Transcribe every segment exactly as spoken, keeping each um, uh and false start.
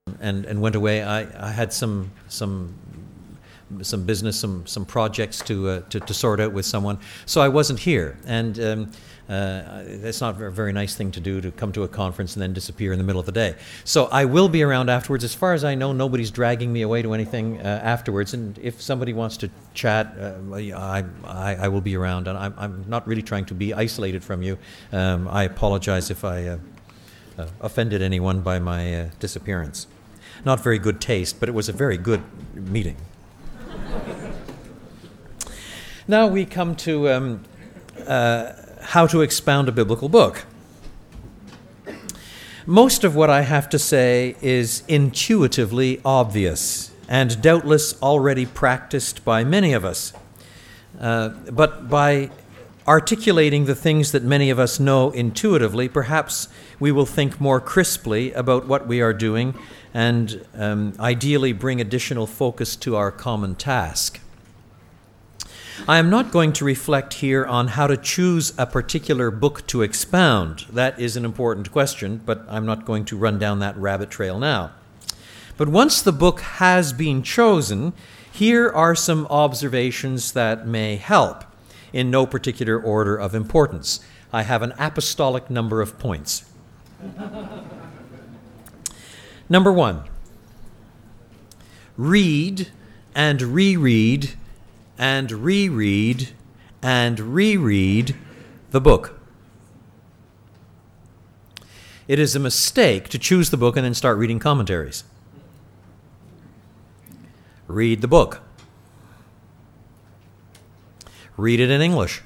and, and went away. I, I had some some some business, some some projects to, uh, to to sort out with someone, so I wasn't here. And um, uh, it's not a very nice thing to do, to come to a conference and then disappear in the middle of the day. So I will be around afterwards. As far as I know, nobody's dragging me away to anything uh, afterwards. And if somebody wants to chat, uh, I, I I will be around. And I'm I'm not really trying to be isolated from you. Um, I apologize if I uh, uh, offended anyone by my uh, disappearance. Not very good taste, but it was a very good meeting. Now we come to um, uh, how to expound a biblical book. Most of what I have to say is intuitively obvious and doubtless already practiced by many of us. Uh, but by articulating the things that many of us know intuitively, perhaps we will think more crisply about what we are doing and um, ideally bring additional focus to our common task. I am not going to reflect here on how to choose a particular book to expound. That is an important question, but I'm not going to run down that rabbit trail now. But once the book has been chosen, here are some observations that may help, in no particular order of importance. I have an apostolic number of points. Number one, read and reread and reread and reread the book. It is a mistake to choose the book and then start reading commentaries. Read the book. Read it in English.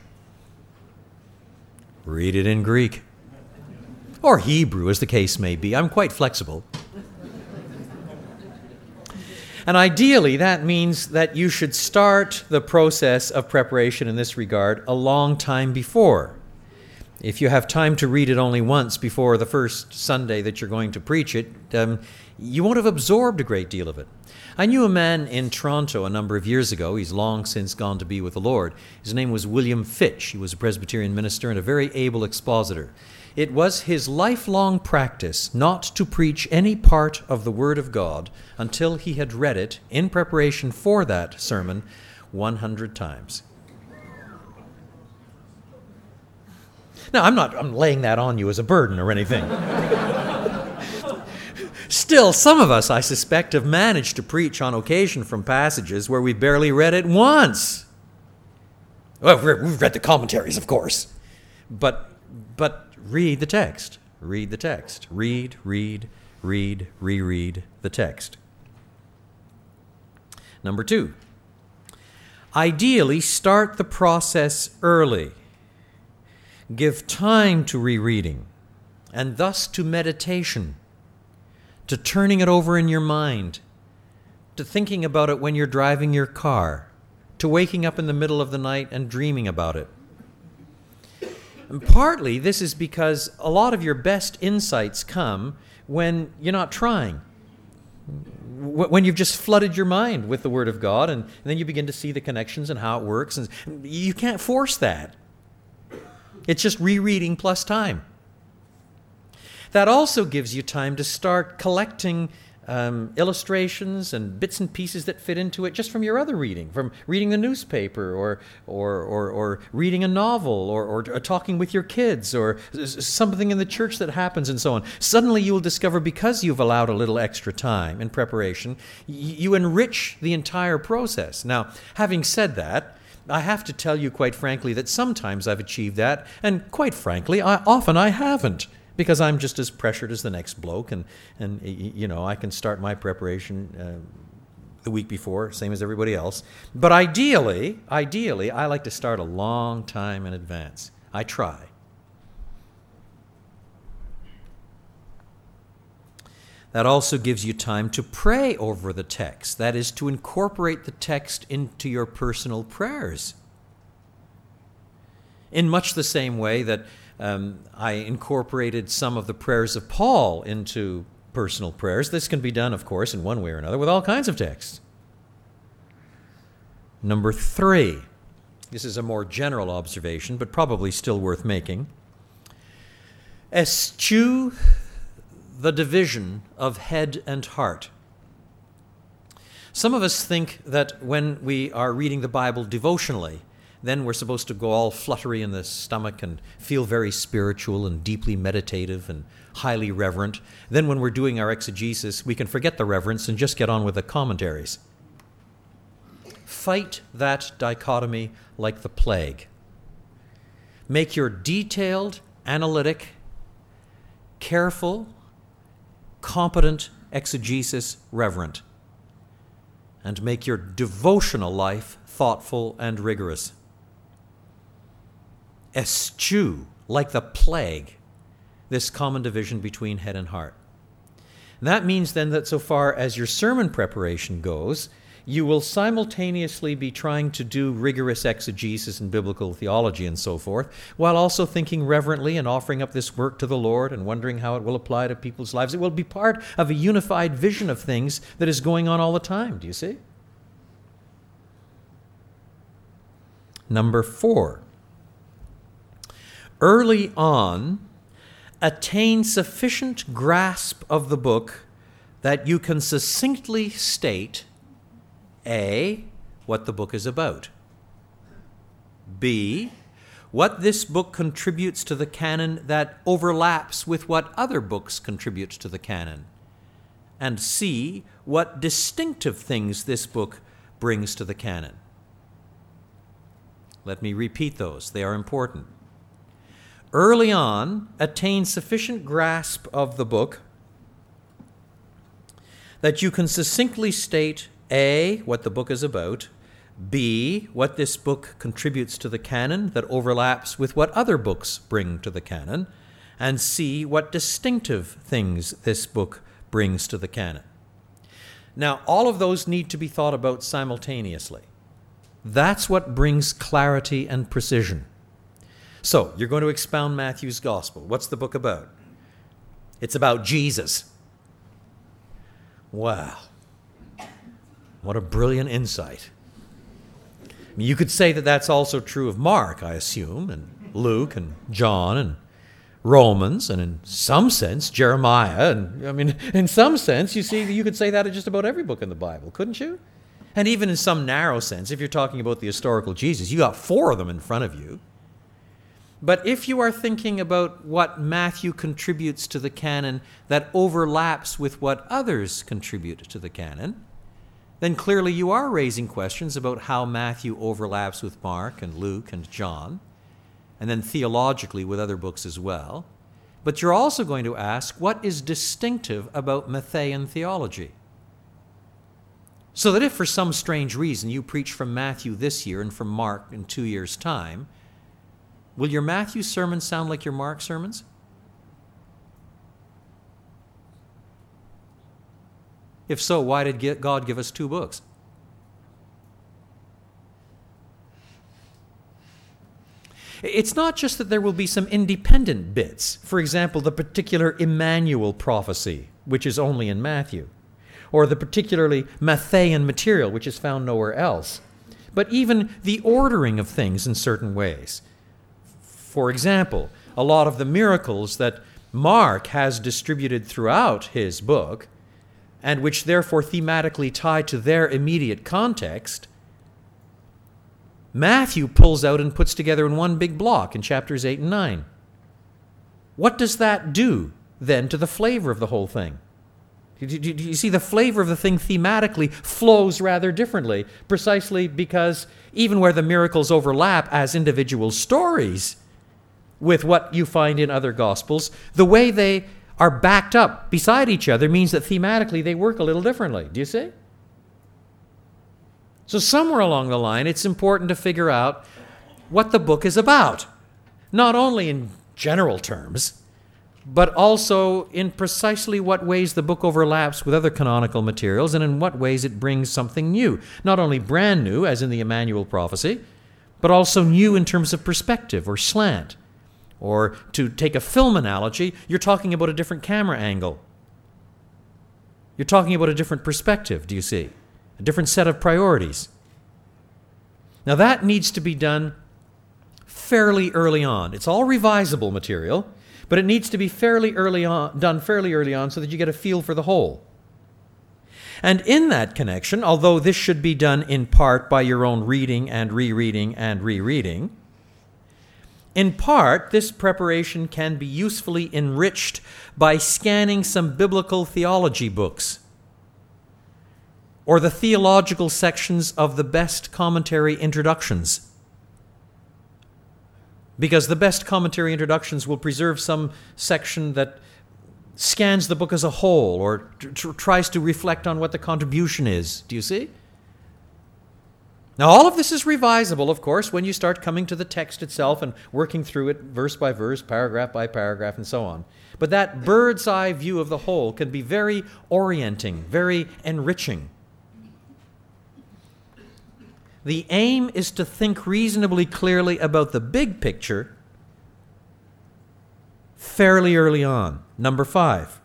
Read it in Greek. Or Hebrew, as the case may be. I'm quite flexible. And ideally, that means that you should start the process of preparation in this regard a long time before. If you have time to read it only once before the first Sunday that you're going to preach it, um, you won't have absorbed a great deal of it. I knew a man in Toronto a number of years ago. He's long since gone to be with the Lord. His name was William Fitch. He was a Presbyterian minister and a very able expositor. It was his lifelong practice not to preach any part of the Word of God until he had read it in preparation for that sermon one hundred times. Now, I'm not I'm laying that on you as a burden or anything. Still, some of us, I suspect, have managed to preach on occasion from passages where we barely read it once. Well, we've read the commentaries, of course. But, but read the text. Read the text. Read, read, read, reread the text. Number two, ideally start the process early. Give time to rereading and thus to meditation, to turning it over in your mind, to thinking about it when you're driving your car, to waking up in the middle of the night and dreaming about it. And partly this is because a lot of your best insights come when you're not trying, when you've just flooded your mind with the Word of God, and then you begin to see the connections and how it works. And you can't force that. It's just rereading plus time. That also gives you time to start collecting um, illustrations and bits and pieces that fit into it just from your other reading, from reading the newspaper or or or, or reading a novel or, or talking with your kids or something in the church that happens and so on. Suddenly you will discover, because you've allowed a little extra time in preparation, you enrich the entire process. Now, having said that, I have to tell you quite frankly that sometimes I've achieved that, and quite frankly, I, often I haven't. Because I'm just as pressured as the next bloke, and, and you know, I can start my preparation uh, the week before, same as everybody else. But ideally, ideally, I like to start a long time in advance. I try. That also gives you time to pray over the text. That is, to incorporate the text into your personal prayers. In much the same way that Um, I incorporated some of the prayers of Paul into personal prayers. This can be done, of course, in one way or another with all kinds of texts. Number three. This is a more general observation, but probably still worth making. Eschew the division of head and heart. Some of us think that when we are reading the Bible devotionally, then we're supposed to go all fluttery in the stomach and feel very spiritual and deeply meditative and highly reverent. Then when we're doing our exegesis, we can forget the reverence and just get on with the commentaries. Fight that dichotomy like the plague. Make your detailed, analytic, careful, competent exegesis reverent. And make your devotional life thoughtful and rigorous. Eschew, like the plague, this common division between head and heart. And that means then that so far as your sermon preparation goes, you will simultaneously be trying to do rigorous exegesis and biblical theology and so forth, while also thinking reverently and offering up this work to the Lord and wondering how it will apply to people's lives. It will be part of a unified vision of things that is going on all the time. Do you see? Number four. Early on, attain sufficient grasp of the book that you can succinctly state A, what the book is about. B, what this book contributes to the canon that overlaps with what other books contribute to the canon. And C, what distinctive things this book brings to the canon. Let me repeat those. They are important. Early on, attain sufficient grasp of the book that you can succinctly state A, what the book is about, B, what this book contributes to the canon that overlaps with what other books bring to the canon, and C, what distinctive things this book brings to the canon. Now, all of those need to be thought about simultaneously. That's what brings clarity and precision. So, you're going to expound Matthew's Gospel. What's the book about? It's about Jesus. Wow. What a brilliant insight. I mean, you could say that that's also true of Mark, I assume, and Luke and John and Romans, and in some sense, Jeremiah. And I mean, in some sense, you see, you could say that of just about every book in the Bible, couldn't you? And even in some narrow sense, if you're talking about the historical Jesus, you got four of them in front of you. But if you are thinking about what Matthew contributes to the canon that overlaps with what others contribute to the canon, then clearly you are raising questions about how Matthew overlaps with Mark and Luke and John, and then theologically with other books as well. But you're also going to ask, what is distinctive about Matthean theology? So that if for some strange reason you preach from Matthew this year and from Mark in two years' time, will your Matthew sermons sound like your Mark sermons? If so, why did God give us two books? It's not just that there will be some independent bits. For example, the particular Emmanuel prophecy, which is only in Matthew, or the particularly Matthean material, which is found nowhere else, but even the ordering of things in certain ways. For example, a lot of the miracles that Mark has distributed throughout his book, and which therefore thematically tie to their immediate context, Matthew pulls out and puts together in one big block in chapters eight and nine. What does that do, then, to the flavor of the whole thing? Do you see, the flavor of the thing thematically flows rather differently, precisely because even where the miracles overlap as individual stories with what you find in other Gospels, the way they are backed up beside each other means that thematically they work a little differently. Do you see? So somewhere along the line, it's important to figure out what the book is about, not only in general terms, but also in precisely what ways the book overlaps with other canonical materials and in what ways it brings something new. Not only brand new, as in the Emmanuel prophecy, but also new in terms of perspective or slant. Or to take a film analogy, you're talking about a different camera angle. You're talking about a different perspective, do you see? A different set of priorities. Now that needs to be done fairly early on. It's all revisable material, But it needs to be fairly early on, done fairly early on so that you get a feel for the whole. And in that connection, although this should be done in part by your own reading and rereading and rereading, in part, this preparation can be usefully enriched by scanning some biblical theology books or the theological sections of the best commentary introductions. Because the best commentary introductions will preserve some section that scans the book as a whole or t- t- tries to reflect on what the contribution is. Do you see? Now, all of this is revisable, of course, when you start coming to the text itself and working through it verse by verse, paragraph by paragraph, and so on. But that bird's eye view of the whole can be very orienting, very enriching. The aim is to think reasonably clearly about the big picture fairly early on. Number five.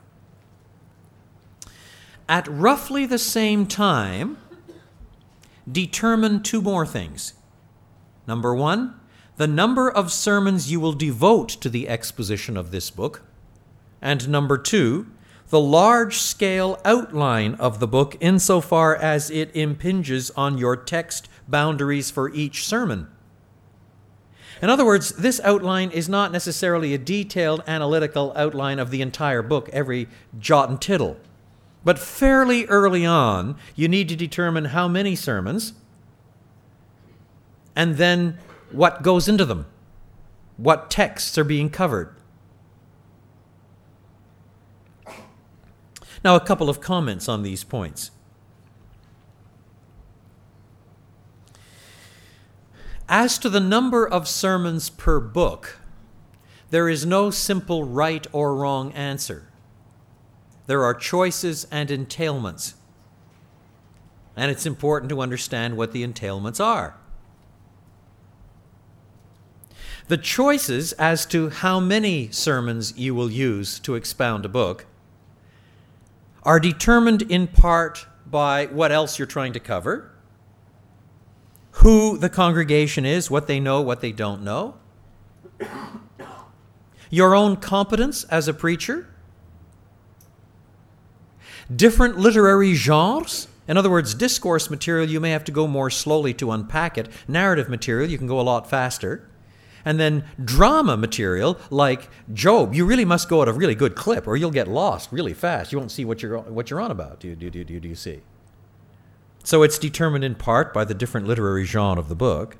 At roughly the same time, determine two more things. Number one, the number of sermons you will devote to the exposition of this book. And number two, the large-scale outline of the book insofar as it impinges on your text boundaries for each sermon. In other words, this outline is not necessarily a detailed analytical outline of the entire book, every jot and tittle. But fairly early on, you need to determine how many sermons and then what goes into them, what texts are being covered. Now, a couple of comments on these points. As to the number of sermons per book, there is no simple right or wrong answer. There are choices and entailments. And it's important to understand what the entailments are. The choices as to how many sermons you will use to expound a book are determined in part by what else you're trying to cover, who the congregation is, what they know, what they don't know, your own competence as a preacher, different literary genres. In other words, discourse material, you may have to go more slowly to unpack it. Narrative material, you can go a lot faster. And then drama material, like Job, you really must go at a really good clip or you'll get lost really fast. You won't see what you're, what you're on about, do you, do, you, do, you, do you see? So it's determined in part by the different literary genre of the book.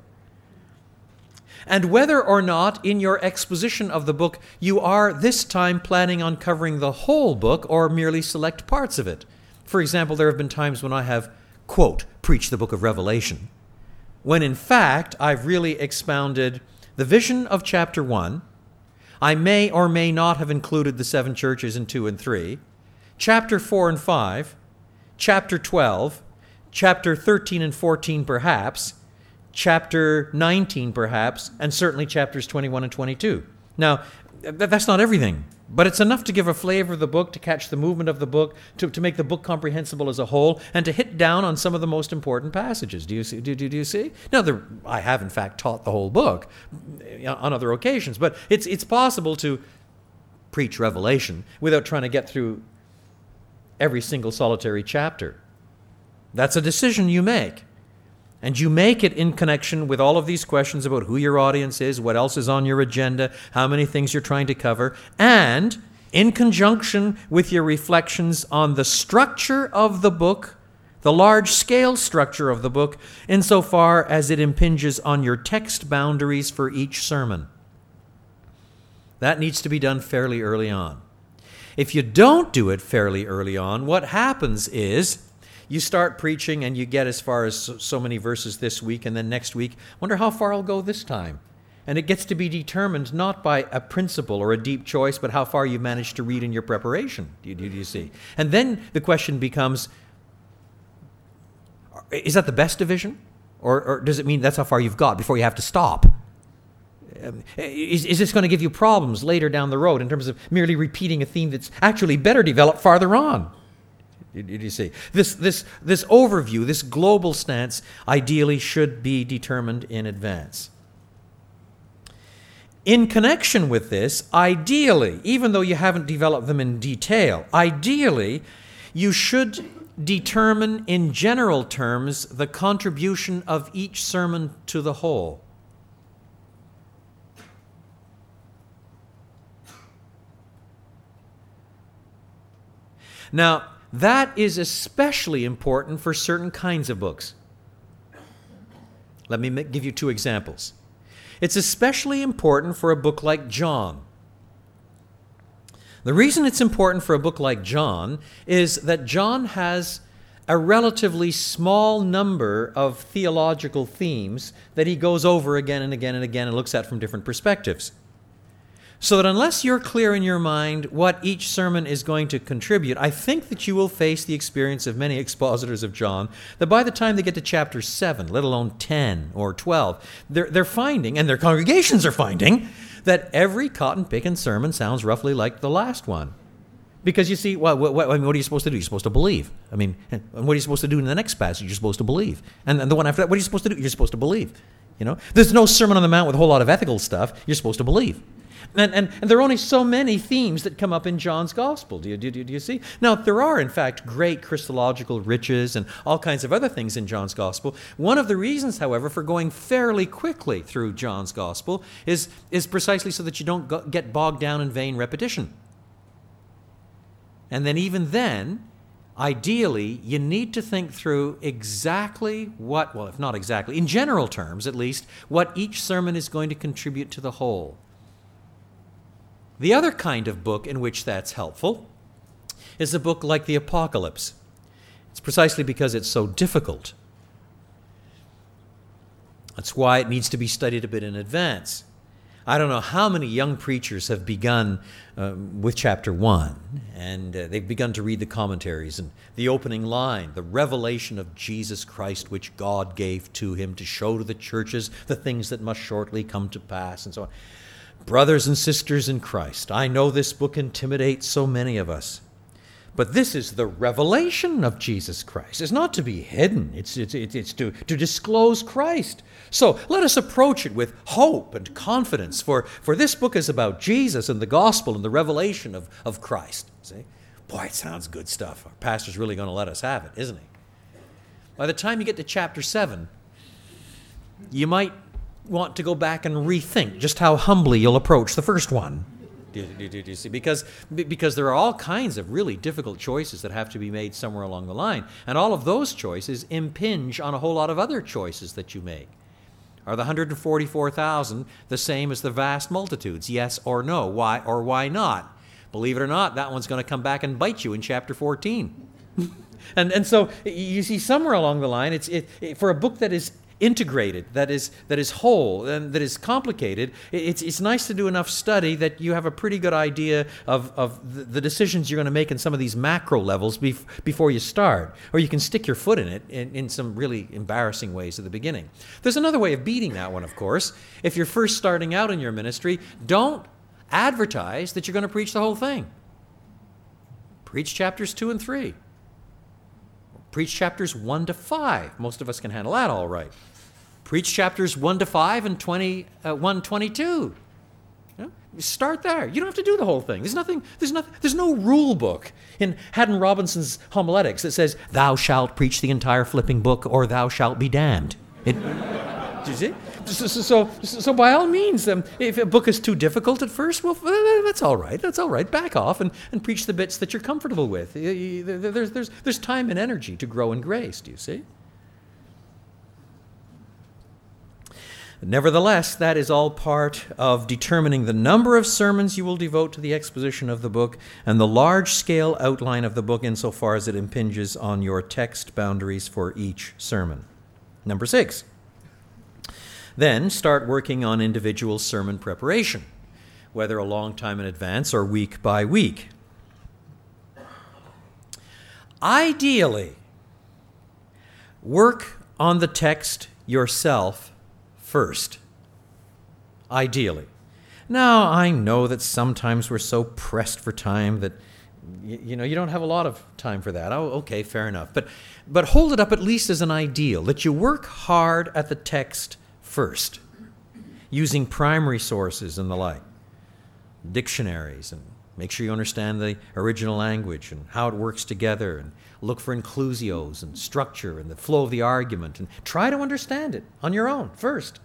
And whether or not in your exposition of the book you are this time planning on covering the whole book or merely select parts of it. For example, there have been times when I have, quote, preached the book of Revelation, when in fact I've really expounded the vision of chapter one. I may or may not have included the seven churches in two and three, chapter four and five, chapter twelve, chapter thirteen and fourteen perhaps, chapter nineteen perhaps, and certainly chapters twenty-one and twenty-two. Now, that's not everything, but it's enough to give a flavor of the book, to catch the movement of the book, to, to make the book comprehensible as a whole, and to hit down on some of the most important passages. Do you see? Do, do, do you see? Now, there, I have, in fact, taught the whole book on other occasions, but it's, it's possible to preach Revelation without trying to get through every single solitary chapter. That's a decision you make. And you make it in connection with all of these questions about who your audience is, what else is on your agenda, how many things you're trying to cover, and in conjunction with your reflections on the structure of the book, the large-scale structure of the book, insofar as it impinges on your text boundaries for each sermon. That needs to be done fairly early on. If you don't do it fairly early on, what happens is you start preaching and you get as far as so, so many verses this week, and then next week, wonder how far I'll go this time. And it gets to be determined not by a principle or a deep choice, but how far you managed to read in your preparation. Do you, do you see? And then the question becomes, is that the best division? Or, or does it mean that's how far you've got before you have to stop? Um, is, is this going to give you problems later down the road in terms of merely repeating a theme that's actually better developed farther on? Did you see? This, this, this overview, this global stance, ideally should be determined in advance. In connection with this, ideally, even though you haven't developed them in detail, ideally, you should determine in general terms the contribution of each sermon to the whole. Now, that is especially important for certain kinds of books. Let me give you two examples. It's especially important for a book like John. The reason it's important for a book like John is that John has a relatively small number of theological themes that he goes over again and again and again and looks at from different perspectives. So that unless you're clear in your mind what each sermon is going to contribute, I think that you will face the experience of many expositors of John, that by the time they get to chapter seven, let alone ten or twelve, they're, they're finding, and their congregations are finding, that every cotton-picking sermon sounds roughly like the last one. Because you see, what, what, what, I mean, what are you supposed to do? You're supposed to believe. I mean, and what are you supposed to do in the next passage? You're supposed to believe. And, and the one after that, what are you supposed to do? You're supposed to believe. You know, there's no Sermon on the Mount with a whole lot of ethical stuff. You're supposed to believe. And, and, and there are only so many themes that come up in John's Gospel. Do you, do, you, do you see? Now, there are, in fact, great Christological riches and all kinds of other things in John's Gospel. One of the reasons, however, for going fairly quickly through John's Gospel is, is precisely so that you don't go, get bogged down in vain repetition. And then even then, ideally, you need to think through exactly what, well, if not exactly, in general terms at least, what each sermon is going to contribute to the whole. The other kind of book in which that's helpful is a book like the Apocalypse. It's precisely because it's so difficult. That's why it needs to be studied a bit in advance. I don't know how many young preachers have begun uh, with chapter one, and uh, they've begun to read the commentaries and the opening line, the revelation of Jesus Christ, which God gave to him to show to the churches the things that must shortly come to pass, and so on. Brothers and sisters in Christ, I know this book intimidates so many of us, but this is the revelation of Jesus Christ. It's not to be hidden. It's, it's, it's to, to disclose Christ. So let us approach it with hope and confidence, for, for this book is about Jesus and the gospel and the revelation of, of Christ. See? Boy, it sounds good stuff. Our pastor's really going to let us have it, isn't he? By the time you get to chapter seven, you might want to go back and rethink just how humbly you'll approach the first one. Do, do, do, do you see? Because, because there are all kinds of really difficult choices that have to be made somewhere along the line. And all of those choices impinge on a whole lot of other choices that you make. Are the one hundred forty-four thousand the same as the vast multitudes? Yes or no? Why or why not? Believe it or not, that one's going to come back and bite you in chapter fourteen. and and so you see somewhere along the line, it's it, it, for a book that is integrated, that is that is whole, and that is complicated, it's it's nice to do enough study that you have a pretty good idea of, of the, the decisions you're going to make in some of these macro levels bef- before you start. Or you can stick your foot in it in, in some really embarrassing ways at the beginning. There's another way of beating that one, of course. If you're first starting out in your ministry, don't advertise that you're going to preach the whole thing. Preach chapters two and three. Preach chapters one to five. Most of us can handle that all right. Preach chapters one to five and twenty, uh, one twenty-two. You know, start there. You don't have to do the whole thing. There's nothing. There's nothing. There's no rule book in Haddon Robinson's homiletics that says, "Thou shalt preach the entire flipping book, or thou shalt be damned." It, do you see? So, so, so, so by all means, um, if a book is too difficult at first, well, that's all right. That's all right. Back off and, and preach the bits that you're comfortable with. There's, there's, there's time and energy to grow in grace, do you see? Nevertheless, that is all part of determining the number of sermons you will devote to the exposition of the book and the large-scale outline of the book insofar as it impinges on your text boundaries for each sermon. Number six. Then start working on individual sermon preparation, whether a long time in advance or week by week. Ideally, work on the text yourself first. Ideally. Now, I know that sometimes we're so pressed for time that you, you know, you don't have a lot of time for that. Oh, okay, fair enough. But but hold it up at least as an ideal, that you work hard at the text first. using primary sources and the like, dictionaries, and make sure you understand the original language and how it works together, and look for inclusios and structure and the flow of the argument, and try to understand it on your own first.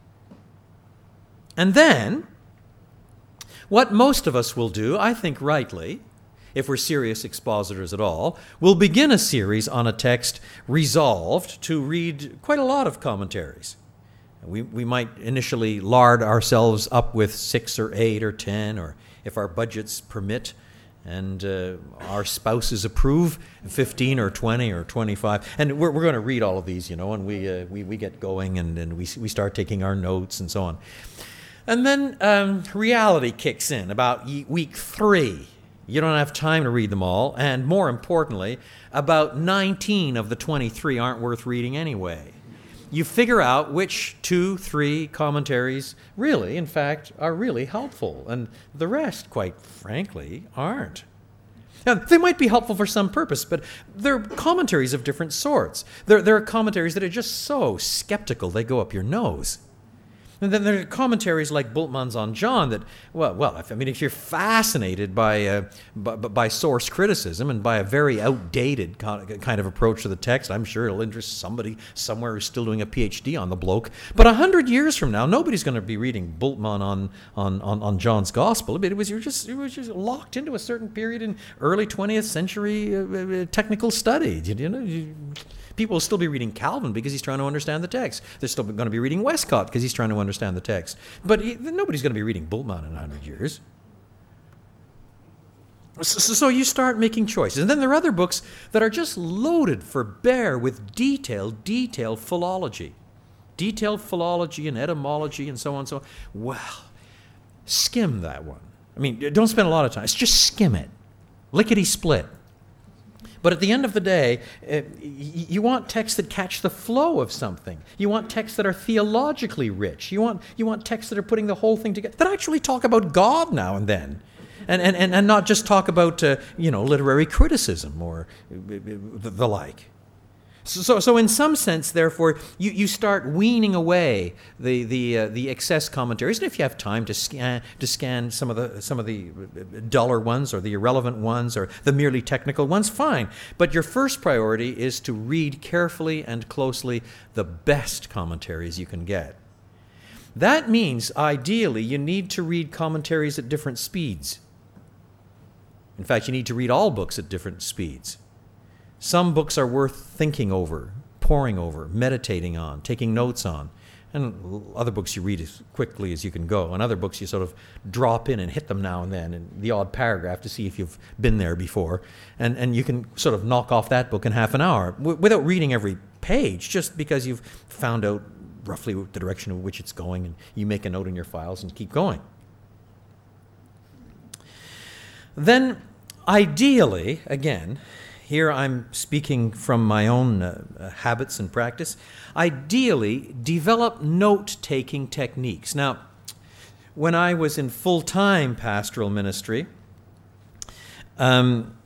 And then, what most of us will do, I think rightly, if we're serious expositors at all, we'll begin a series on a text resolved to read quite a lot of commentaries. We, we might initially lard ourselves up with six or eight or ten, or if our budgets permit and uh, our spouses approve, fifteen or twenty or twenty-five. And we're, we're going to read all of these, you know, and we, uh, we, we get going, and, and we, we start taking our notes and so on. And then um, reality kicks in about week three. You don't have time to read them all, and more importantly, about nineteen of the twenty-three aren't worth reading anyway. You figure out which two, three commentaries really, in fact, are really helpful, and the rest, quite frankly, aren't. Now, they might be helpful for some purpose, but they're commentaries of different sorts. There, there are commentaries that are just so skeptical they go up your nose. And then there are commentaries like Bultmann's on John that, well, well, if, I mean, if you're fascinated by, uh, by by source criticism and by a very outdated kind of approach to the text, I'm sure it'll interest somebody somewhere who's still doing a P H D on the bloke. But a hundred years from now, nobody's going to be reading Bultmann on on, on, on John's Gospel. It was, you were just, it was just locked into a certain period in early twentieth century uh, technical study. You know. You, People will still be reading Calvin because he's trying to understand the text. They're still going to be reading Westcott because he's trying to understand the text. But he, nobody's going to be reading Bultmann in a hundred years. So, so you start making choices. And then there are other books that are just loaded for bear with detailed, detailed philology. Detailed philology and etymology and so on and so on. Well, skim that one. I mean, don't spend a lot of time. Just skim it. Lickety-split. But at the end of the day, uh, you want texts that catch the flow of something. You want texts that are theologically rich. You want you want texts that are putting the whole thing together, that actually talk about God now and then, and and, and, and not just talk about uh, you know literary criticism or the, the like. So, so in some sense, therefore, you, you start weaning away the the uh, the excess commentaries, and if you have time to scan to scan some of the some of the duller ones or the irrelevant ones or the merely technical ones, fine. But your first priority is to read carefully and closely the best commentaries you can get. That means, ideally, you need to read commentaries at different speeds. In fact, you need to read all books at different speeds. Some books are worth thinking over, poring over, meditating on, taking notes on. And other books you read as quickly as you can go. And other books you sort of drop in and hit them now and then in the odd paragraph to see if you've been there before. And, and you can sort of knock off that book in half an hour w- without reading every page, just because you've found out roughly the direction in which it's going, and you make a note in your files and keep going. Then, ideally, again, here I'm speaking from my own uh, habits and practice. Ideally, develop note-taking techniques. Now, when I was in full-time pastoral ministry, um,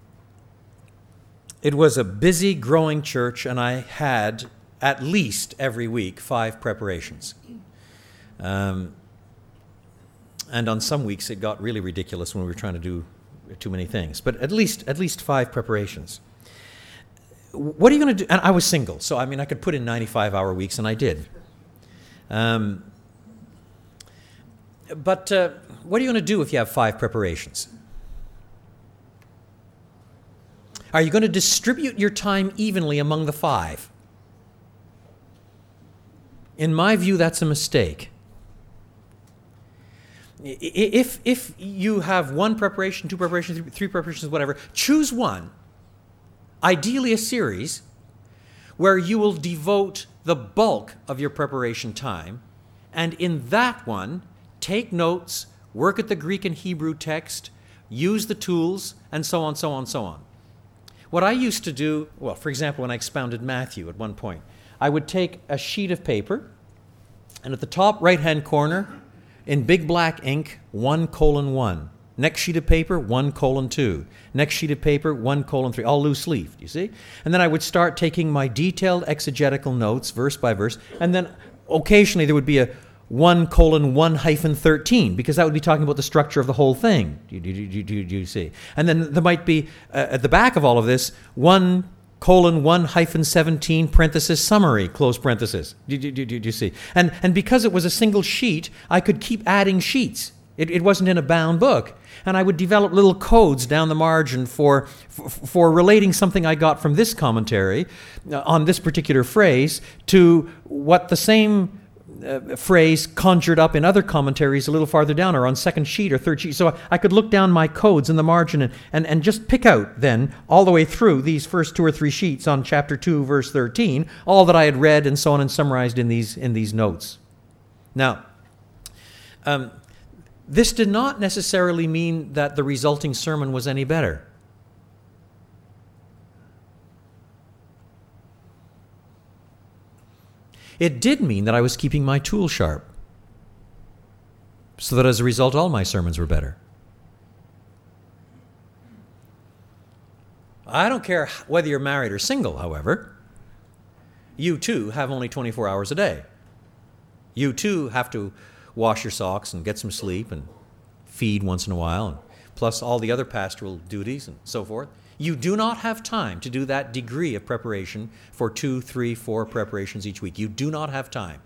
it was a busy, growing church, and I had at least every week five preparations. Um, and on some weeks, it got really ridiculous when we were trying to do too many things, but at least at least five preparations. What are you going to do? And I was single, so I mean, I could put in ninety-five hour weeks, and I did. Um, but uh, what are you going to do if you have five preparations? Are you going to distribute your time evenly among the five? In my view, that's a mistake. If if you have one preparation, two preparations, three preparations, whatever, choose one, ideally a series, where you will devote the bulk of your preparation time, and in that one, take notes, work at the Greek and Hebrew text, use the tools, and so on, so on, so on. What I used to do, well, for example, when I expounded Matthew at one point, I would take a sheet of paper, and at the top right-hand corner, in big black ink, one colon one. Next sheet of paper, one colon two. Next sheet of paper, one colon three. All loose-leafed, you see? And then I would start taking my detailed exegetical notes, verse by verse, and then occasionally there would be a one colon one hyphen thirteen, because that would be talking about the structure of the whole thing. Do, do, do, do, do you see? And then there might be, uh, at the back of all of this, one colon one hyphen seventeen parenthesis summary, close parenthesis. Do, do, do, do, do you see? And, and because it was a single sheet, I could keep adding sheets. It, it wasn't in a bound book. And I would develop little codes down the margin for, for, for relating something I got from this commentary uh, on this particular phrase to what the same uh, phrase conjured up in other commentaries a little farther down, or on second sheet or third sheet. So I, I could look down my codes in the margin and, and, and just pick out then all the way through these first two or three sheets on chapter two, verse thirteen, all that I had read and so on and summarized in these, in these notes. Now, um, this did not necessarily mean that the resulting sermon was any better. It did mean that I was keeping my tool sharp, so that as a result all my sermons were better. I don't care whether you're married or single, however. You too have only twenty-four hours a day. You too have to wash your socks and get some sleep and feed once in a while, and plus all the other pastoral duties and so forth. You do not have time to do that degree of preparation for two, three, four preparations each week. You do not have time.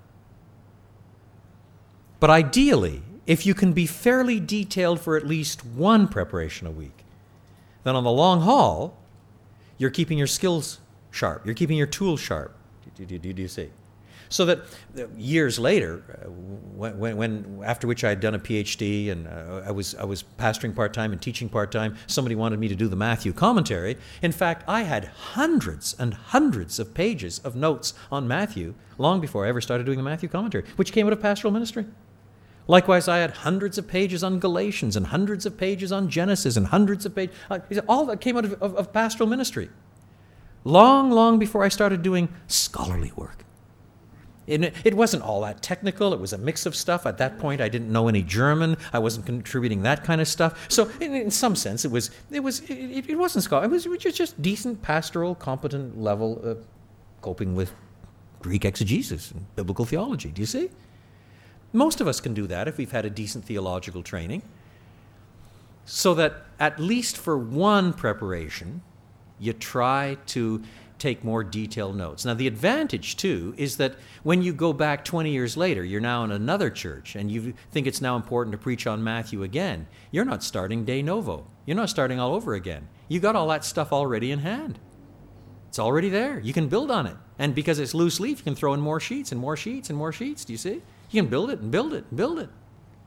But ideally, if you can be fairly detailed for at least one preparation a week, then on the long haul, you're keeping your skills sharp. You're keeping your tools sharp. Do, do, do, do you see? So that years later, uh, when, when after which I had done a P H D and uh, I was I was pastoring part-time and teaching part-time, somebody wanted me to do the Matthew commentary. In fact, I had hundreds and hundreds of pages of notes on Matthew long before I ever started doing the Matthew commentary, which came out of pastoral ministry. Likewise, I had hundreds of pages on Galatians and hundreds of pages on Genesis and hundreds of pages. Uh, all that came out of, of, of pastoral ministry. Long, long before I started doing scholarly work. It, it wasn't all that technical. It was a mix of stuff. At that point, I didn't know any German. I wasn't contributing that kind of stuff. So, in, in some sense, it was it was it, it wasn't scholarly. It was, it was just, just decent, pastoral, competent level of coping with Greek exegesis and biblical theology. Do you see? Most of us can do that if we've had a decent theological training. So that at least for one preparation, you try to take more detailed notes. Now, the advantage, too, is that when you go back twenty years later, you're now in another church, and you think it's now important to preach on Matthew again. You're not starting de novo. You're not starting all over again. You got all that stuff already in hand. It's already there. You can build on it. And because it's loose leaf, you can throw in more sheets and more sheets and more sheets. Do you see? You can build it and build it and build it.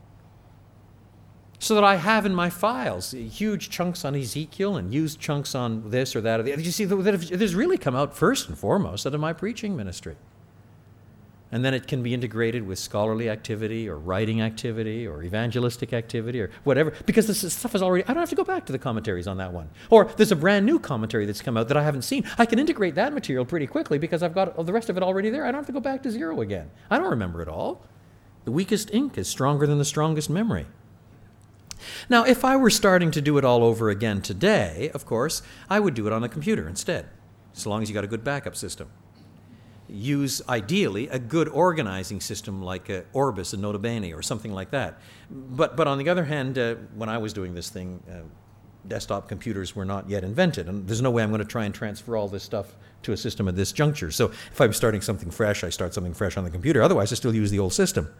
So that I have in my files huge chunks on Ezekiel and used chunks on this or that or the other. You see, that has really come out first and foremost out of my preaching ministry. And then it can be integrated with scholarly activity or writing activity or evangelistic activity or whatever, because this stuff is already, I don't have to go back to the commentaries on that one. Or there's a brand new commentary that's come out that I haven't seen. I can integrate that material pretty quickly because I've got the rest of it already there. I don't have to go back to zero again. I don't remember it all. The weakest ink is stronger than the strongest memory. Now, if I were starting to do it all over again today, of course, I would do it on the computer instead, as long as you got a good backup system. Use, ideally, a good organizing system like uh, Orbis and Nota Bene or something like that. But, but on the other hand, uh, when I was doing this thing, uh, desktop computers were not yet invented, and there's no way I'm going to try and transfer all this stuff to a system at this juncture. So if I'm starting something fresh, I start something fresh on the computer. Otherwise, I still use the old system.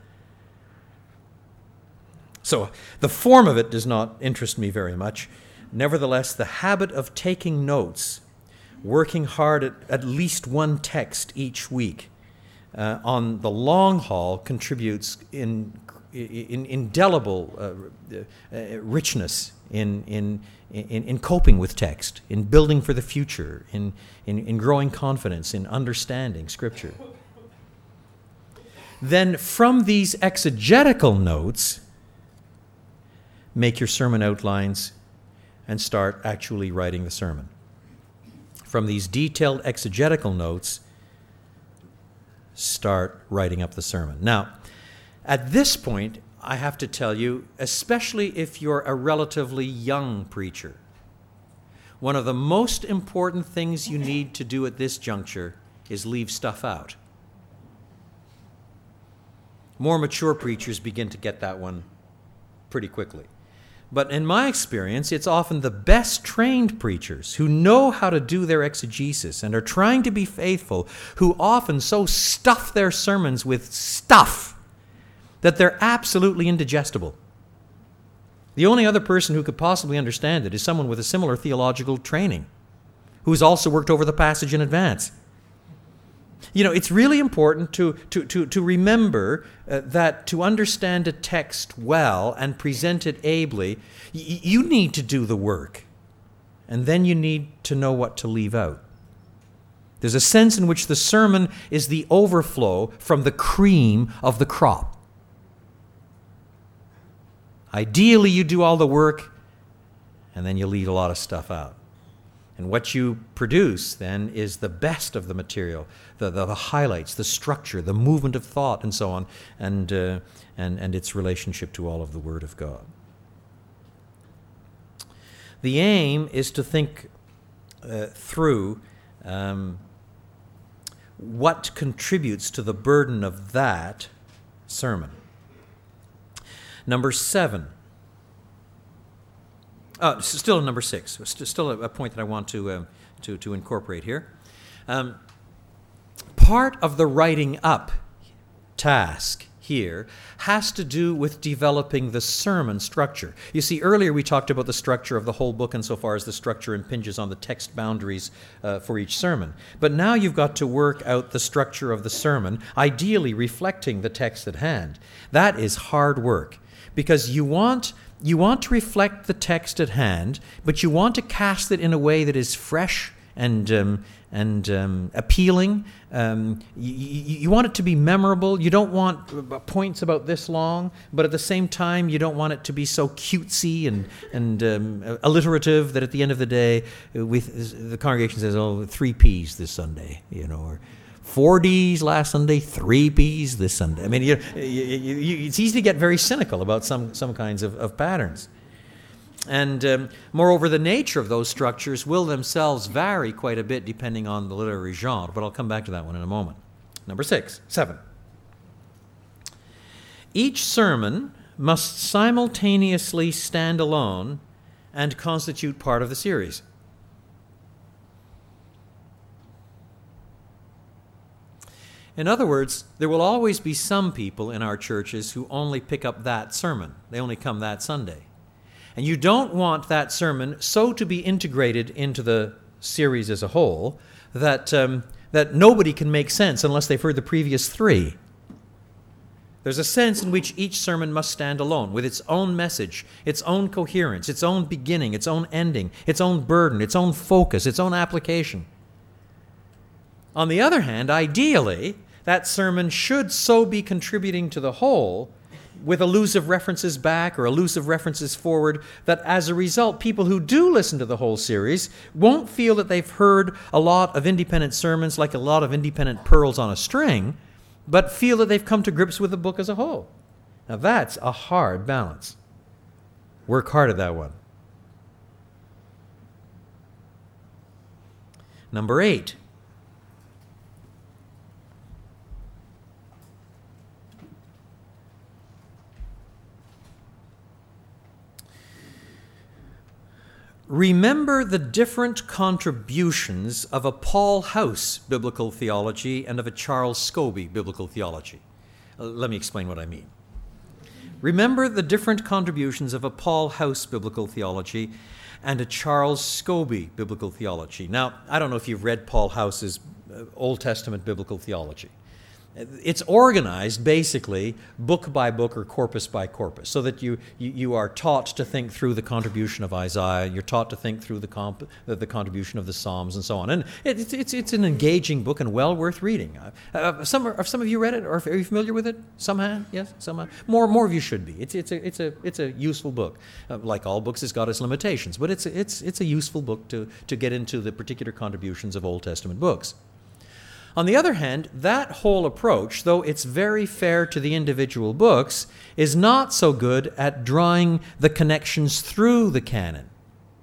So the form of it does not interest me very much. Nevertheless, the habit of taking notes, working hard at at least one text each week, uh, on the long haul contributes in, in indelible uh, uh, richness in, in, in, in coping with text, in building for the future, in, in, in growing confidence, in understanding Scripture. Then from these exegetical notes, make your sermon outlines and start actually writing the sermon. From these detailed exegetical notes, start writing up the sermon. Now, at this point, I have to tell you, especially if you're a relatively young preacher, one of the most important things you need to do at this juncture is leave stuff out. More mature preachers begin to get that one pretty quickly. But in my experience, it's often the best trained preachers who know how to do their exegesis and are trying to be faithful, who often so stuff their sermons with stuff that they're absolutely indigestible. The only other person who could possibly understand it is someone with a similar theological training, who's also worked over the passage in advance. You know, it's really important to, to, to, to remember uh, that to understand a text well and present it ably, y- you need to do the work. And then you need to know what to leave out. There's a sense in which the sermon is the overflow from the cream of the crop. Ideally, you do all the work, and then you leave a lot of stuff out. And what you produce, then, is the best of the material, the, the, the highlights, the structure, the movement of thought, and so on, and, uh, and, and its relationship to all of the Word of God. The aim is to think uh, through um, what contributes to the burden of that sermon. Number seven. Uh, still number six. Still a point that I want to uh, to, to incorporate here. Um, part of the writing up task here has to do with developing the sermon structure. You see, earlier we talked about the structure of the whole book insofar as the structure impinges on the text boundaries uh, for each sermon. But now you've got to work out the structure of the sermon, ideally reflecting the text at hand. That is hard work, because you want you want to reflect the text at hand, but you want to cast it in a way that is fresh and um, and um, appealing. Um, you, you want it to be memorable. You don't want points about this long, but at the same time, you don't want it to be so cutesy and and um, alliterative that at the end of the day, with the congregation says, "Oh, three P's this Sunday," you know, or four D's last Sunday, three P's this Sunday. I mean, you, you, you, it's easy to get very cynical about some, some kinds of, of patterns. And um, moreover, the nature of those structures will themselves vary quite a bit depending on the literary genre, but I'll come back to that one in a moment. Number six, seven. Each sermon must simultaneously stand alone and constitute part of the series. In other words, there will always be some people in our churches who only pick up that sermon. They only come that Sunday. And you don't want that sermon so to be integrated into the series as a whole that, um, that nobody can make sense unless they've heard the previous three. There's a sense in which each sermon must stand alone with its own message, its own coherence, its own beginning, its own ending, its own burden, its own focus, its own application. On the other hand, ideally, that sermon should so be contributing to the whole, with elusive references back or elusive references forward, that as a result, people who do listen to the whole series won't feel that they've heard a lot of independent sermons like a lot of independent pearls on a string, but feel that they've come to grips with the book as a whole. Now that's a hard balance. Work hard at that one. Number eight. Remember the different contributions of a Paul House biblical theology and of a Charles Scobie biblical theology. Uh, let me explain what I mean. Remember the different contributions of a Paul House biblical theology and a Charles Scobie biblical theology. Now, I don't know if you've read Paul House's uh, Old Testament biblical theology. It's organized basically book by book or corpus by corpus, so that you, you, you are taught to think through the contribution of Isaiah, you're taught to think through the, comp, the, the contribution of the Psalms and so on. And it, it's, it's, it's an engaging book and well worth reading. Uh, some, have some of you read it, or are you familiar with it? Somehow? Yes? Somehow? More, more of you should be. It's, it's, a, it's, a, it's a useful book. Uh, like all books, it's got its limitations, but it's, it's, it's a useful book to, to get into the particular contributions of Old Testament books. On the other hand, that whole approach, though it's very fair to the individual books, is not so good at drawing the connections through the canon.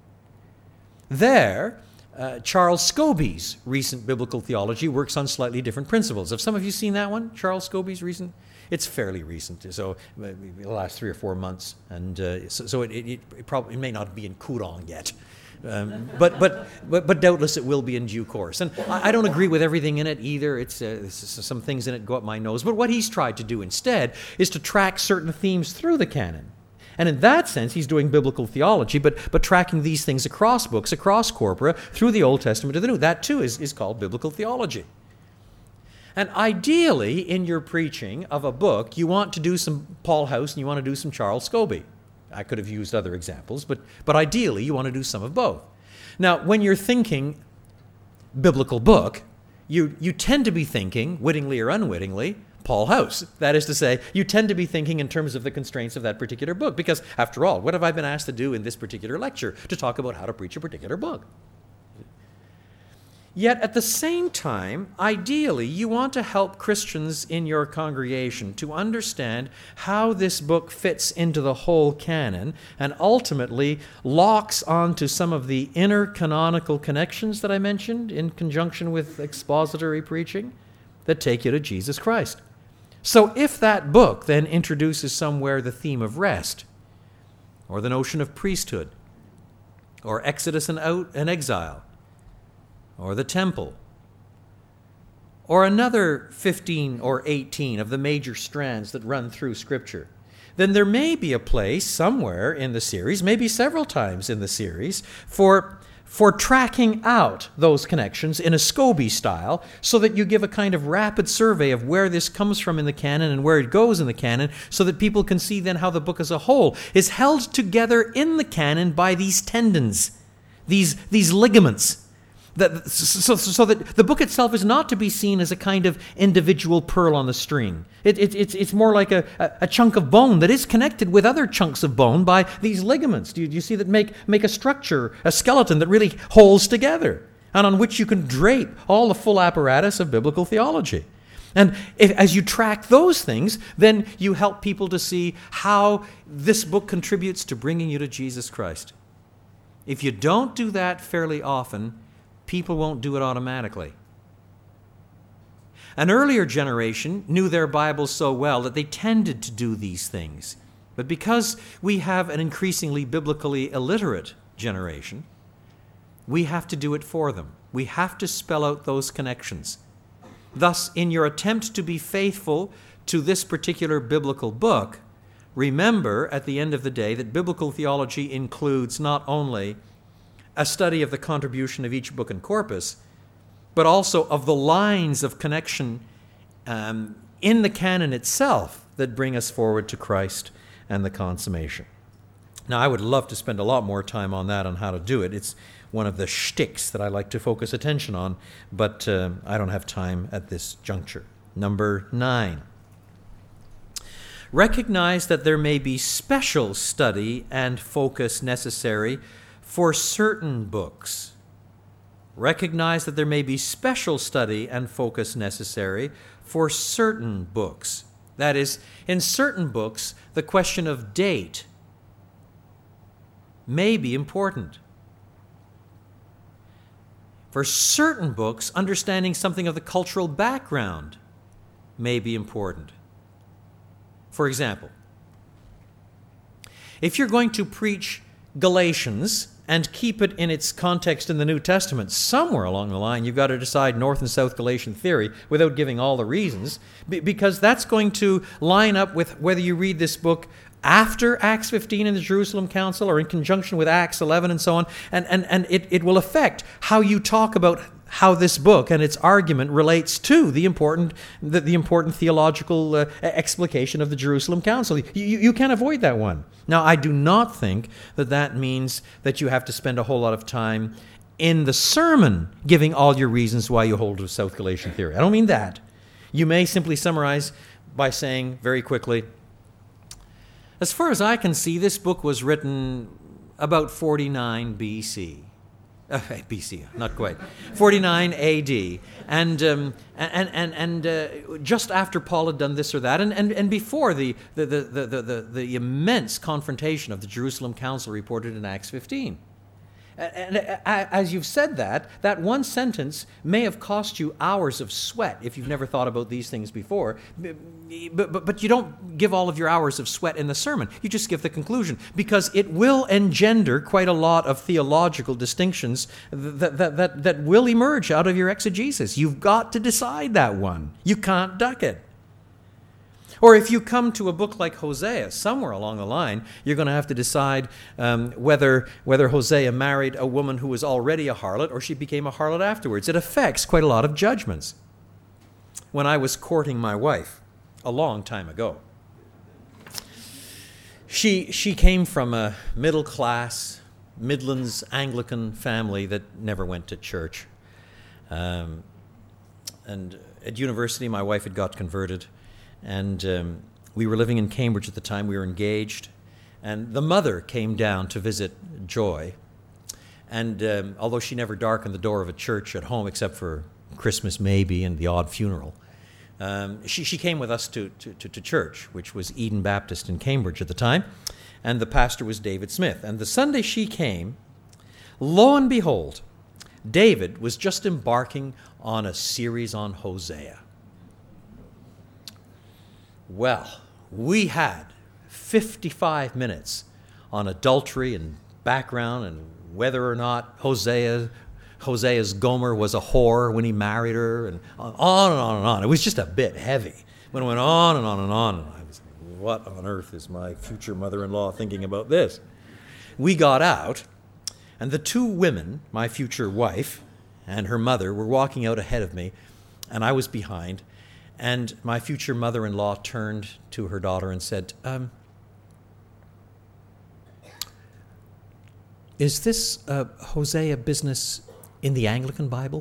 There, uh, Charles Scobie's recent biblical theology works on slightly different principles. Have some of you seen that one? Charles Scobie's recent? It's fairly recent, so maybe the last three or four months, and uh, so, so it, it, it probably it may not be in Courant yet. Um, but, but but but doubtless it will be in due course. And I, I don't agree with everything in it either. It's, uh, it's some things in it go up my nose. But what he's tried to do instead is to track certain themes through the canon. And in that sense, he's doing biblical theology, but but tracking these things across books, across corpora, through the Old Testament to the New. That too is, is called biblical theology. And ideally, in your preaching of a book, you want to do some Paul House and you want to do some Charles Scobie. I could have used other examples, but, but ideally you want to do some of both. Now, when you're thinking biblical book, you, you tend to be thinking, wittingly or unwittingly, Paul House. That is to say, you tend to be thinking in terms of the constraints of that particular book, because after all, what have I been asked to do in this particular lecture? To talk about how to preach a particular book. Yet at the same time, ideally, you want to help Christians in your congregation to understand how this book fits into the whole canon and ultimately locks onto some of the inner canonical connections that I mentioned in conjunction with expository preaching that take you to Jesus Christ. So if that book then introduces somewhere the theme of rest, or the notion of priesthood, or Exodus and out and exile, or the temple, or another fifteen or eighteen of the major strands that run through Scripture, then there may be a place somewhere in the series, maybe several times in the series, for, for tracking out those connections in a Scobie style, so that you give a kind of rapid survey of where this comes from in the canon and where it goes in the canon, so that people can see then how the book as a whole is held together in the canon by these tendons, these, these ligaments. That, so, so that the book itself is not to be seen as a kind of individual pearl on the string. It, it, it's, it's more like a, a, a chunk of bone that is connected with other chunks of bone by these ligaments. Do you, do you see that make, make a structure, a skeleton that really holds together, and on which you can drape all the full apparatus of biblical theology. And if, as you track those things, then you help people to see how this book contributes to bringing you to Jesus Christ. If you don't do that fairly often, people won't do it automatically. An earlier generation knew their Bibles so well that they tended to do these things. But because we have an increasingly biblically illiterate generation, we have to do it for them. We have to spell out those connections. Thus, in your attempt to be faithful to this particular biblical book, remember at the end of the day that biblical theology includes not only a study of the contribution of each book and corpus, but also of the lines of connection um, in the canon itself that bring us forward to Christ and the consummation. Now, I would love to spend a lot more time on that, on how to do it. It's one of the shticks that I like to focus attention on, but uh, I don't have time at this juncture. Number nine. Recognize that there may be special study and focus necessary for certain books. Recognize that there may be special study and focus necessary for certain books. That is, in certain books, the question of date may be important. For certain books, understanding something of the cultural background may be important. For example, if you're going to preach Galatians and keep it in its context in the New Testament, somewhere along the line you've got to decide North and South Galatian theory without giving all the reasons, because that's going to line up with whether you read this book after Acts fifteen in the Jerusalem Council or in conjunction with Acts eleven and so on, and, and, and it, it will affect how you talk about how this book and its argument relates to the important the, the important theological uh, explication of the Jerusalem Council. You, you, you can't avoid that one. Now, I do not think that that means that you have to spend a whole lot of time in the sermon giving all your reasons why you hold to South Galatian theory. I don't mean that. You may simply summarize by saying very quickly, as far as I can see, this book was written about forty-nine B C. Uh, B C, not quite. forty-nine A D. And um, and and and uh, just after Paul had done this or that, and, and, and before the the, the, the, the the immense confrontation of the Jerusalem Council reported in Acts fifteen. And as you've said that, that one sentence may have cost you hours of sweat if you've never thought about these things before. But, but, but you don't give all of your hours of sweat in the sermon. You just give the conclusion, because it will engender quite a lot of theological distinctions that, that, that, that will emerge out of your exegesis. You've got to decide that one. You can't duck it. Or if you come to a book like Hosea, somewhere along the line, you're going to have to decide um, whether whether Hosea married a woman who was already a harlot or she became a harlot afterwards. It affects quite a lot of judgments. When I was courting my wife a long time ago, she she came from a middle-class, Midlands Anglican family that never went to church. Um, and at university, my wife had got converted. And um, we were living in Cambridge at the time. We were engaged. And the mother came down to visit Joy. And um, although she never darkened the door of a church at home, except for Christmas maybe and the odd funeral, um, she, she came with us to, to, to, to church, which was Eden Baptist in Cambridge at the time. And the pastor was David Smith. And the Sunday she came, lo and behold, David was just embarking on a series on Hosea. Well, we had fifty-five minutes on adultery and background and whether or not Hosea, Hosea's Gomer was a whore when he married her, and on and on and on. It was just a bit heavy. When it went on and on and on, and I was like, what on earth is my future mother-in-law thinking about this? We got out, and the two women, my future wife and her mother, were walking out ahead of me, and I was behind. And my future mother-in-law turned to her daughter and said, um, is this uh, Hosea business in the Anglican Bible?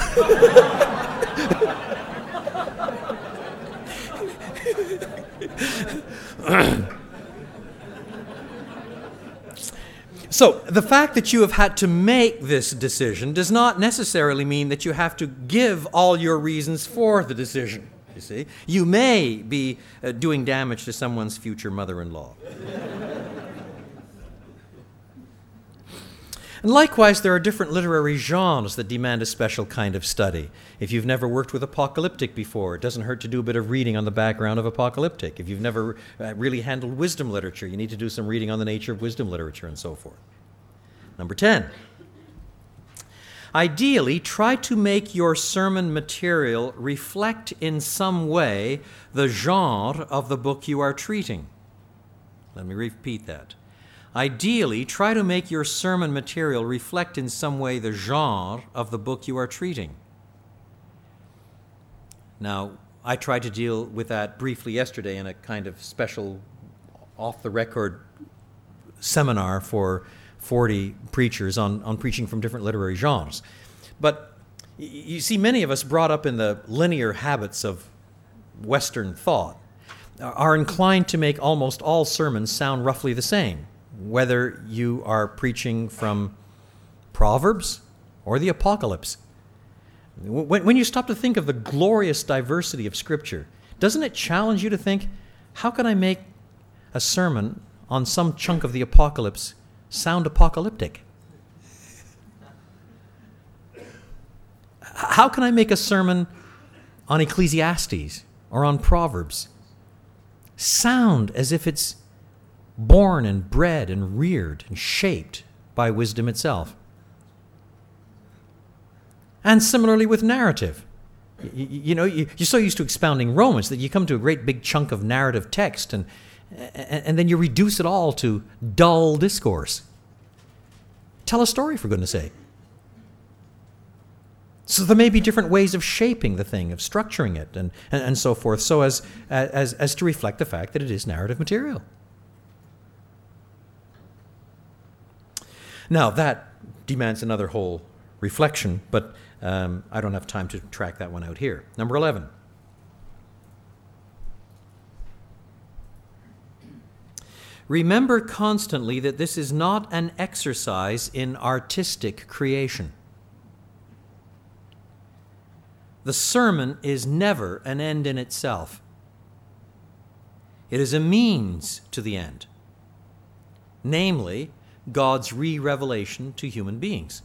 So the fact that you have had to make this decision does not necessarily mean that you have to give all your reasons for the decision. You see, you may be uh, doing damage to someone's future mother-in-law. And likewise, there are different literary genres that demand a special kind of study. If you've never worked with apocalyptic before, it doesn't hurt to do a bit of reading on the background of apocalyptic. If you've never uh, really handled wisdom literature, you need to do some reading on the nature of wisdom literature and so forth. Number ten. Ideally, try to make your sermon material reflect in some way the genre of the book you are treating. Let me repeat that. Ideally, try to make your sermon material reflect in some way the genre of the book you are treating. Now, I tried to deal with that briefly yesterday in a kind of special off-the-record seminar for forty preachers on, on preaching from different literary genres. But you see, many of us brought up in the linear habits of Western thought are inclined to make almost all sermons sound roughly the same, whether you are preaching from Proverbs or the Apocalypse. When, when you stop to think of the glorious diversity of Scripture, doesn't it challenge you to think, how can I make a sermon on some chunk of the Apocalypse sound apocalyptic? How can I make a sermon on Ecclesiastes or on Proverbs sound as if it's born and bred and reared and shaped by wisdom itself? And similarly with narrative. You, you know, you, you're so used to expounding Romans that you come to a great big chunk of narrative text and And, and then you reduce it all to dull discourse. Tell a story, for goodness sake. So there may be different ways of shaping the thing, of structuring it, and, and, and so forth, so as, as, as to reflect the fact that it is narrative material. Now, that demands another whole reflection, but um, I don't have time to track that one out here. Number eleven. Remember constantly that this is not an exercise in artistic creation. The sermon is never an end in itself. It is a means to the end, namely, God's re-revelation to human beings.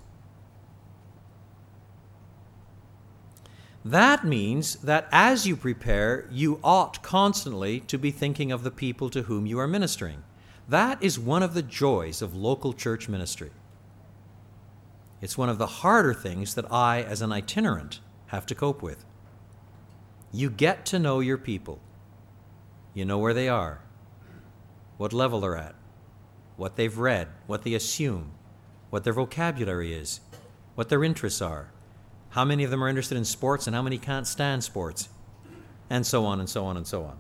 That means that as you prepare, you ought constantly to be thinking of the people to whom you are ministering. That is one of the joys of local church ministry. It's one of the harder things that I, as an itinerant, have to cope with. You get to know your people. You know where they are, what level they're at, what they've read, what they assume, what their vocabulary is, what their interests are, how many of them are interested in sports and how many can't stand sports, and so on and so on and so on.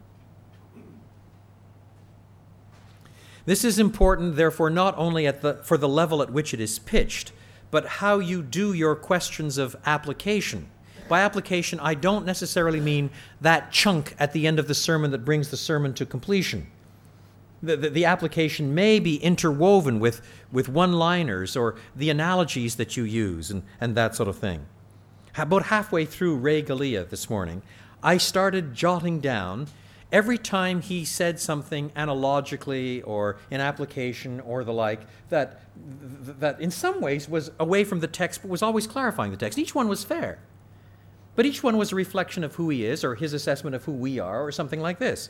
This is important, therefore, not only at the, for the level at which it is pitched, but how you do your questions of application. By application, I don't necessarily mean that chunk at the end of the sermon that brings the sermon to completion. The, the, the application may be interwoven with, with one-liners or the analogies that you use and, and that sort of thing. About halfway through Ray Galea this morning, I started jotting down every time he said something analogically or in application or the like that, that in some ways was away from the text but was always clarifying the text. Each one was fair. But each one was a reflection of who he is or his assessment of who we are or something like this.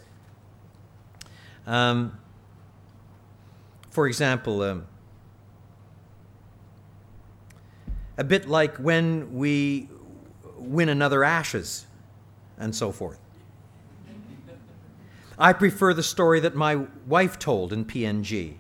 Um, for example, um, a bit like when we win another Ashes and so forth. I prefer the story that my wife told in P N G.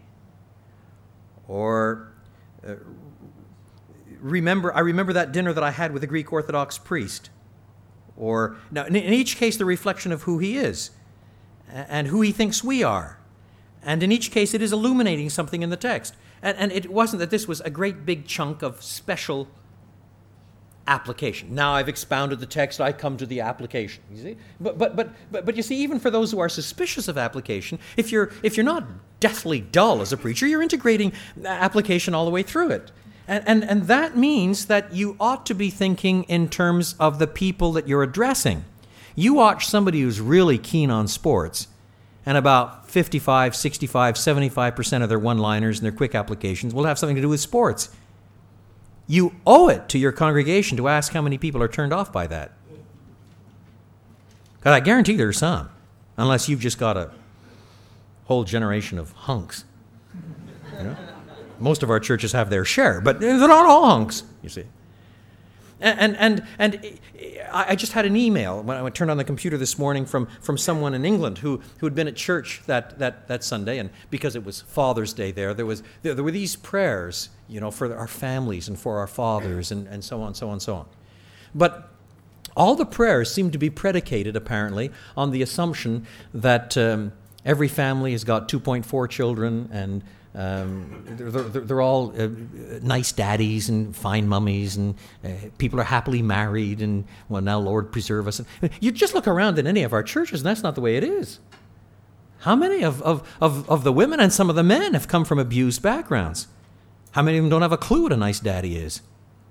Or uh, remember, I remember that dinner that I had with a Greek Orthodox priest. Or now, in, in each case, the reflection of who he is and who he thinks we are. And in each case, it is illuminating something in the text. And, and it wasn't that this was a great big chunk of special application. Now I've expounded the text, I come to the application. You see? But, but, but, but, but you see, even for those who are suspicious of application, if you're, if you're not deathly dull as a preacher, you're integrating application all the way through it. And, and, and that means that you ought to be thinking in terms of the people that you're addressing. You watch somebody who's really keen on sports, and about fifty-five, sixty-five, seventy-five percent of their one-liners and their quick applications will have something to do with sports. You owe it to your congregation to ask how many people are turned off by that. Because I guarantee there are some, unless you've just got a whole generation of hunks. You know? Most of our churches have their share, but they're not all hunks, you see. And and and, and I just had an email when I turned on the computer this morning from, from someone in England who, who had been at church that, that, that Sunday, and because it was Father's Day there, there was there, there were these prayers, you know, for our families and for our fathers and, and so on, so on, so on. But all the prayers seem to be predicated, apparently, on the assumption that um, every family has got two point four children and Um, they're, they're, they're all uh, nice daddies and fine mummies, and uh, people are happily married, and, well, now Lord preserve us. You just look around in any of our churches, and that's not the way it is. How many of, of, of, of the women and some of the men have come from abused backgrounds? How many of them don't have a clue what a nice daddy is?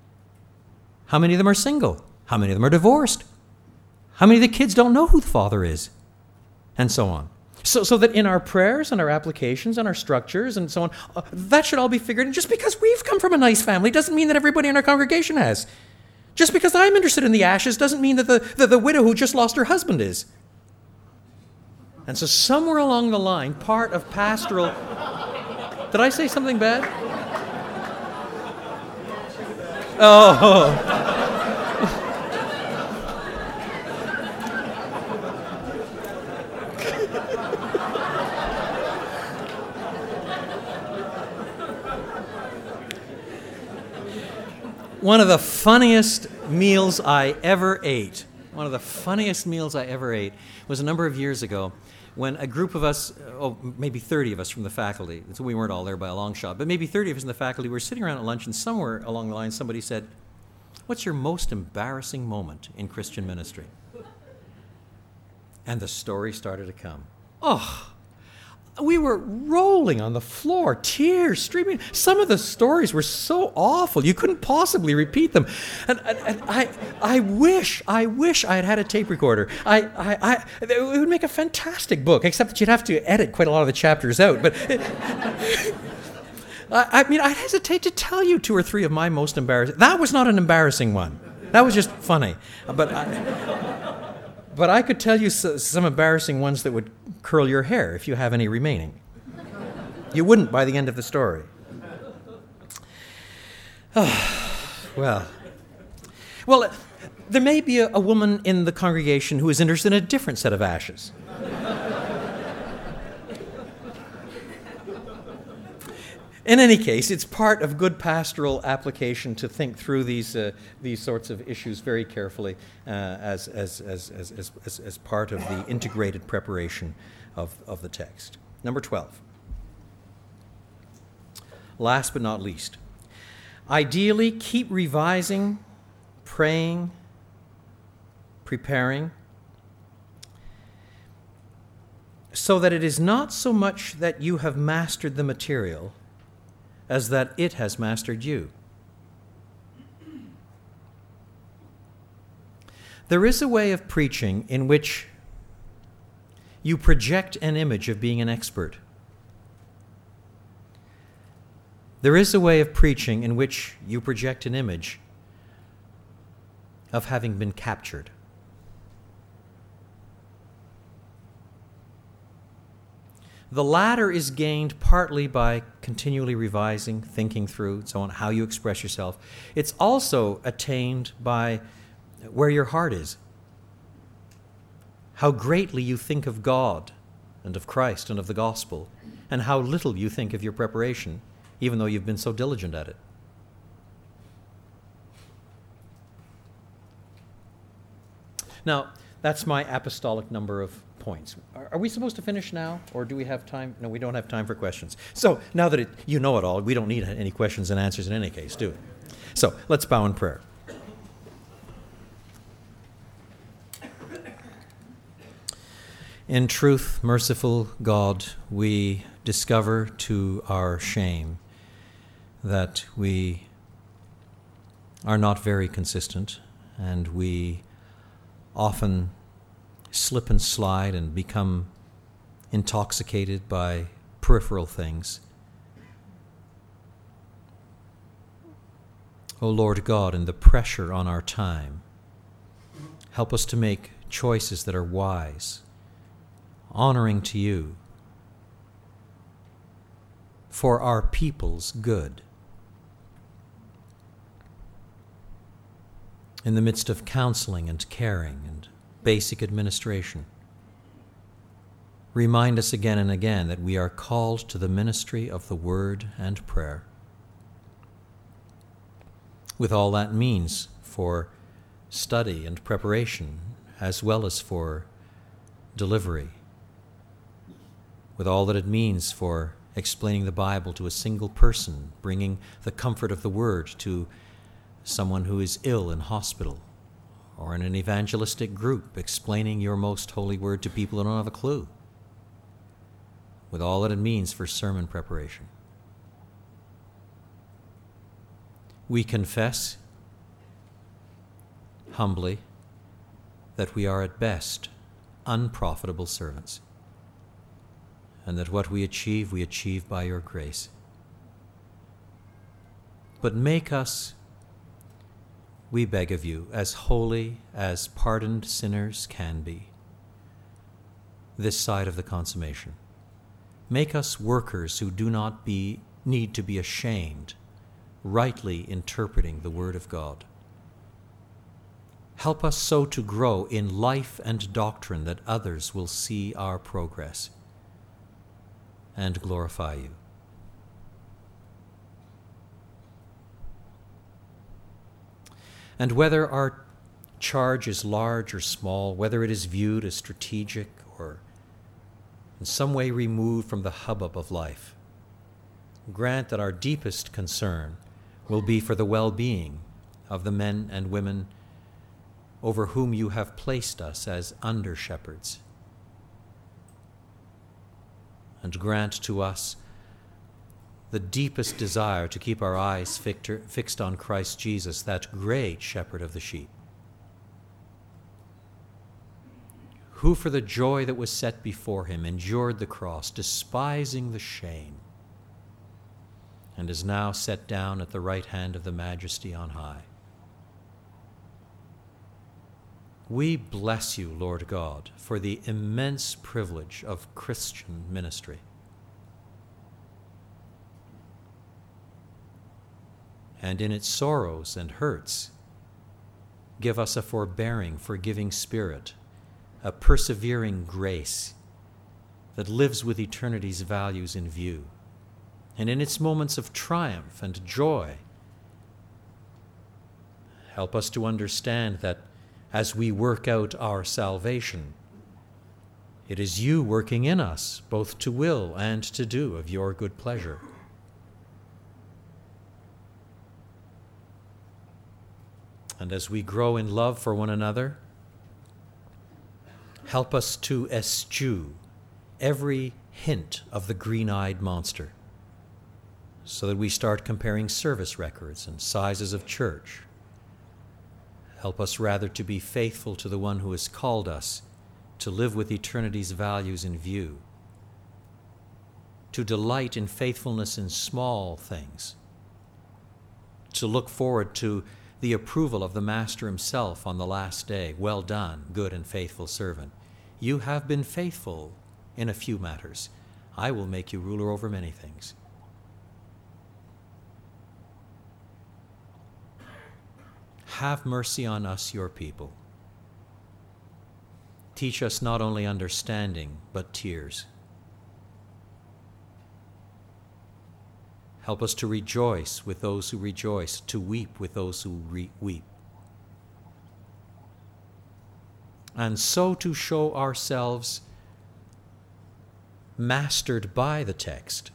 How many of them are single? How many of them are divorced? How many of the kids don't know who the father is? And so on. So, so that in our prayers and our applications and our structures and so on, uh, that should all be figured in. Just because we've come from a nice family doesn't mean that everybody in our congregation has. Just because I'm interested in the Ashes doesn't mean that the, the, the widow who just lost her husband is. And so somewhere along the line, part of pastoral... Did I say something bad? Oh... One of the funniest meals I ever ate, one of the funniest meals I ever ate was a number of years ago when a group of us, oh, maybe thirty of us from the faculty, so we weren't all there by a long shot, but maybe thirty of us in the faculty were sitting around at lunch, and somewhere along the line somebody said, "What's your most embarrassing moment in Christian ministry?" And the story started to come. Oh, we were rolling on the floor, tears streaming. Some of the stories were so awful, you couldn't possibly repeat them. And, and, and I I wish, I wish I had had a tape recorder. I, I, I, it would make a fantastic book, except that you'd have to edit quite a lot of the chapters out. But, I, I mean, I hesitate to tell you two or three of my most embarrassing. That was not an embarrassing one. That was just funny. But I, but I could tell you some embarrassing ones that would curl your hair if you have any remaining. You wouldn't by the end of the story. Oh, well, well, there may be a, a woman in the congregation who is interested in a different set of ashes. In any case, it's part of good pastoral application to think through these uh, these sorts of issues very carefully uh, as, as, as, as, as, as part of the integrated preparation of, of the text. Number twelve. Last but not least, ideally keep revising, praying, preparing, so that it is not so much that you have mastered the material as that it has mastered you. There is a way of preaching in which you project an image of being an expert. There is a way of preaching in which you project an image of having been captured. The latter is gained partly by continually revising, thinking through, so on, how you express yourself. It's also attained by where your heart is, how greatly you think of God and of Christ and of the gospel, and how little you think of your preparation, even though you've been so diligent at it. Now, that's my apostolic number of points. Are, are we supposed to finish now, or do we have time? No, we don't have time for questions. So now that it, you know it all, we don't need any questions and answers in any case, do we? So let's bow in prayer. In truth, merciful God, we discover to our shame that we are not very consistent, and we often slip and slide and become intoxicated by peripheral things. O Lord God, in the pressure on our time, help us to make choices that are wise, honoring to you, for our people's good. In the midst of counseling and caring and basic administration, remind us again and again that we are called to the ministry of the word and prayer, with all that means for study and preparation, as well as for delivery, with all that it means for explaining the Bible to a single person, bringing the comfort of the word to someone who is ill in hospital, or in an evangelistic group, explaining your most holy word to people who don't have a clue, with all that it means for sermon preparation. We confess humbly that we are at best unprofitable servants, and that what we achieve, we achieve by your grace. But make us, we beg of you, as holy as pardoned sinners can be, this side of the consummation. Make us workers who do not be, need to be ashamed, rightly interpreting the Word of God. Help us so to grow in life and doctrine that others will see our progress and glorify you. And whether our charge is large or small, whether it is viewed as strategic or in some way removed from the hubbub of life, grant that our deepest concern will be for the well-being of the men and women over whom you have placed us as under-shepherds. And grant to us the deepest desire to keep our eyes fixed on Christ Jesus, that great shepherd of the sheep, who for the joy that was set before him endured the cross, despising the shame, and is now set down at the right hand of the Majesty on high. We bless you, Lord God, for the immense privilege of Christian ministry. And in its sorrows and hurts, give us a forbearing, forgiving spirit, a persevering grace that lives with eternity's values in view. And in its moments of triumph and joy, help us to understand that as we work out our salvation, it is you working in us, both to will and to do of your good pleasure. And as we grow in love for one another, help us to eschew every hint of the green-eyed monster, so that we start comparing service records and sizes of church. Help us rather to be faithful to the one who has called us to live with eternity's values in view, to delight in faithfulness in small things, to look forward to the approval of the Master himself on the last day. Well done, good and faithful servant. You have been faithful in a few matters. I will make you ruler over many things. Have mercy on us, your people. Teach us not only understanding, but tears. Help us to rejoice with those who rejoice, to weep with those who re- weep. And so to show ourselves mastered by the text,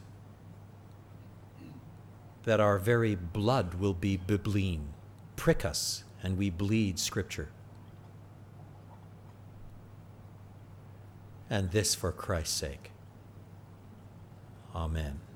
that our very blood will be bibline. Prick us, and we bleed Scripture. And this for Christ's sake. Amen.